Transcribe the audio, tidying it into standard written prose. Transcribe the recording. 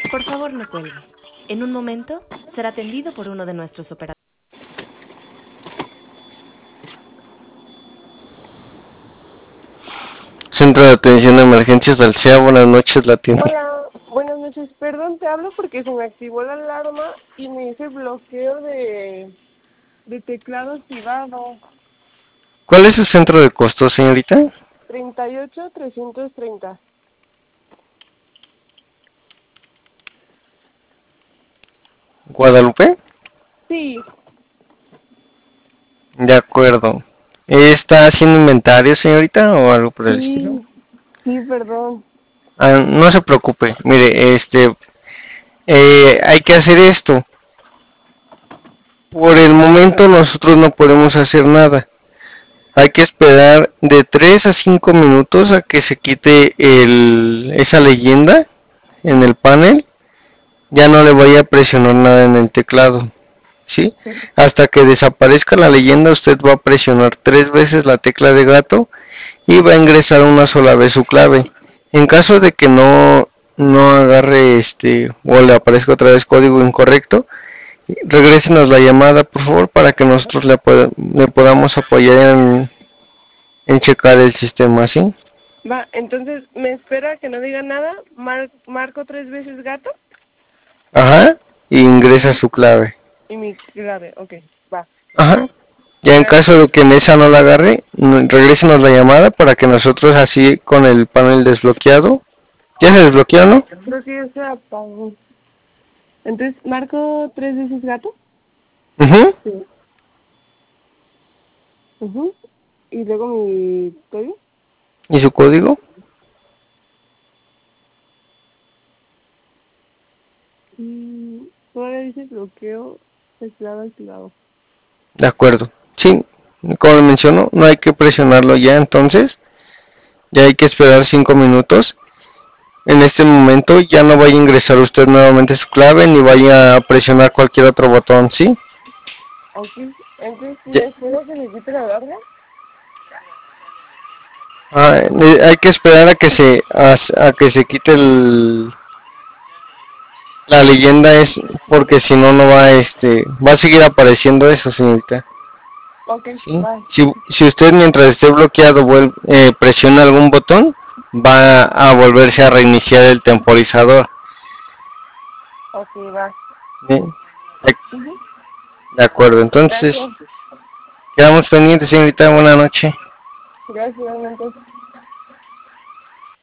Por favor, no cuelgue. En un momento será atendido por uno de nuestros operadores. Centro de Atención de Emergencias Alsea, buenas noches, la tienda. Hola, buenas noches. Perdón, te hablo porque se me activó la alarma y me hice bloqueo de teclado activado. ¿Cuál es su centro de costo, señorita? 38-330. ¿Guadalupe? Sí, De acuerdo. ¿Está haciendo inventario, señorita, o algo por el estilo? sí, perdón. No se preocupe, mire, hay que hacer esto. Por el momento nosotros no podemos hacer nada. Hay que esperar de 3 a 5 minutos a que se quite esa leyenda en el panel. Ya no le vaya a presionar nada en el teclado, ¿sí? Hasta que desaparezca la leyenda, usted va a presionar 3 veces la tecla de gato y va a ingresar una sola vez su clave. En caso de que no agarre o le aparezca otra vez código incorrecto, regrésenos la llamada, por favor, para que nosotros le podamos apoyar en checar el sistema, ¿sí? Va, entonces, ¿me espera que no diga nada? ¿Marco 3 veces gato? Ajá, y ingresa su clave. Y mi clave, ok, va. Ajá. Ya en caso de que en esa no la agarre, regrésenos la llamada para que nosotros así con el panel desbloqueado. ¿Ya se desbloqueó, no? Creo que ya se apagó. Entonces, ¿marco 3 veces gato? Ujú. Sí. Y luego mi código. ¿Y su código? Todavía dice bloqueo teclado activado. De acuerdo. Sí, como le menciono, no hay que presionarlo ya entonces. Ya hay que esperar 5 minutos. En este momento ya no vaya a ingresar usted nuevamente su clave ni vaya a presionar cualquier otro botón, ¿sí? Ok, entonces, Ya. ¿me espero que me quite la alarma? Hay que esperar a que se quite la leyenda, es porque si no va a seguir apareciendo eso, señorita. Ok, ¿Sí? bye. Si usted mientras esté bloqueado presiona algún botón, va a volverse a reiniciar el temporizador. Ok, va. ¿Sí? De acuerdo, entonces Gracias. quedamos pendientes, señorita. Buenas noches. Gracias, igualmente.